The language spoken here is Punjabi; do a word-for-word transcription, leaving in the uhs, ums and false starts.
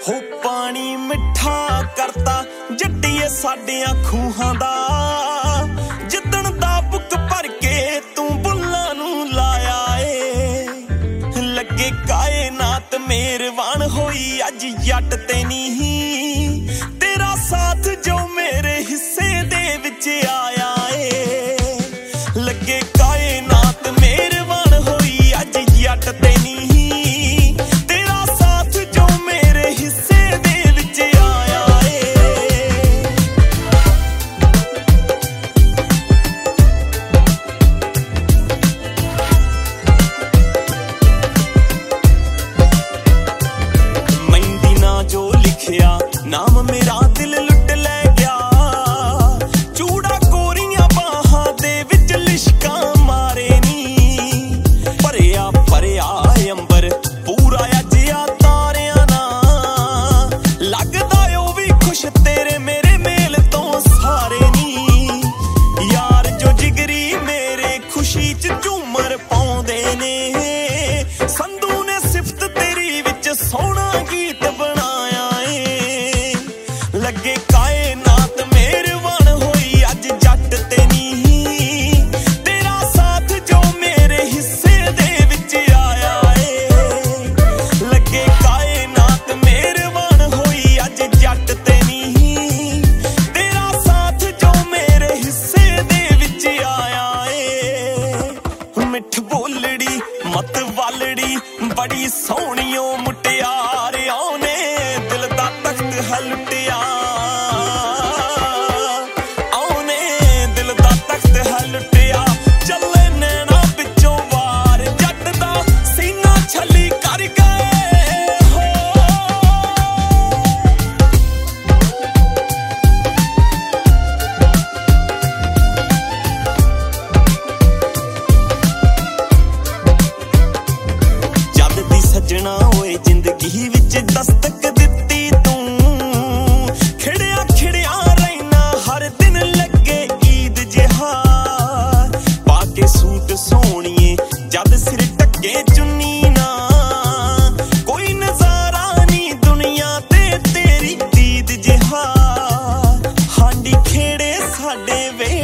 ਹੋ ਪਾਣੀ ਮਿੱਠਾ ਕਰਤਾ ਜੱਟੀਏ ਸਾਡਿਆਂ ਖੂਹਾਂ ਦਾ ਜਿੱਦਣ ਦਾ ਬੁੱਕ ਭਰ ਕੇ ਤੂੰ ਬੁੱਲਾਂ ਨੂੰ ਲਾਇਆ ਏ ਲੱਗੇ ਕਾਇਨਾਤ ਮਿਹਰਬਾਨ ਹੋਈ ਅੱਜ ਜੱਟ ਤੇ ਨਹੀਂ ਤੇਰਾ ਸਾਥ ਜੋ ਮੇਰੇ ਹਿੱਸੇ ਦੇ ਵਿੱਚ ਆਇਆ ਏ ਲੱਗੇ ਕਾਇਨਾਤ ਮਿਹਰਬਾਨ ਹੋਈ ਅੱਜ ਜੱਟ ਤੇ ਨਹੀਂ ਨਾਮ ਮੇਰਾ ਦਿਲ ਲੁੱਟ ਲੈ ਗਿਆ ਚੂੜਾ ਕੋਰੀਆਂ ਬਾਹਾਂ ਦੇ ਵਿੱਚ ਲਿਸ਼ਕਾਂ ਮਾਰੇ ਨੀ ਭਰਿਆ ਭਰਿਆ ਅੰਬਰ ਪੂਰਾ ਅਜਿਆ ਤਾਰਿਆਂ ਨਾਲ ਲੱਗਦਾ ਉਹ ਵੀ ਖੁਸ਼ ਤੇਰੇ ਮੇਰੇ ਮੇਲ ਤੋਂ ਸਾਰੇ ਨੀ ਯਾਰ ਜੋ ਜਿਗਰੀ ਮੇਰੇ ਖੁਸ਼ੀ ਚ ਝੂਮਰ ਪਾਉਂਦੇ ਨੇ ਸੰਧੂ ਨੇ ਸਿਫਤ ਤੇਰੀ ਵਿੱਚ ਸੋਹਣਾ ਗੀਤ ਬਣਾਇਆ ਲੱਗੇ ਕਾਇਨਾਤ ਮਿਹਰਬਾਨ ਹੋਈ ਅੱਜ ਜੱਟ ਤੇ ਨਹੀਂ ਤੇਰਾ ਸਾਥ ਜੋ ਮੇਰੇ ਹਿੱਸੇ ਦੇ ਵਿੱਚ ਆਇਆ ਏ ਲੱਗੇ ਕਾਇਨਾਤ ਮਿਹਰਬਾਨ ਹੋਈ ਅੱਜ ਜੱਟ ਤੇ ਨਹੀਂ ਤੇਰਾ ਸਾਥ ਜੋ ਮੇਰੇ ਹਿੱਸੇ ਦੇ ਵਿੱਚ ਆਇਆ ਏ ਮਿੱਠ ਬੋਲੜੀ ਮਤ ਵਾਲੜੀ ਬੜੀ ਸੋਹਣੀਓ ਮੁਟਿਆਰ ਆਉਨੇ ਦਿਲ ਦਾ ਤਖਤ ਹਲਟਿਆ ਸੱਜਣਾ ਓਏ ਜ਼ਿੰਦਗੀ ਵਿੱਚ ਦਸਤਕ ਦਿੱਤੀ ਤੂੰ ਖਿੜਿਆ ਖਿੜਿਆ ਰਹਿਣਾ ਹਰ ਦਿਨ ਲੱਗੇ ਈਦ ਜਿਹਾ ਪਾ ਕੇ ਸੂਟ ਸੋਹਣੀਏ ਜਦ ਸਿਰ ਟੱਕੇ ਚੁੰਨੀ ਨਾ ਕੋਈ ਨਜ਼ਾਰਾ ਨਹੀਂ ਦੁਨੀਆ ਤੇ ਤੇਰੀ ਦੀਦ ਜਿਹਾ ਹਾਂਡੀ ਖੇੜੇ ਸਾਡੇ ਵੇ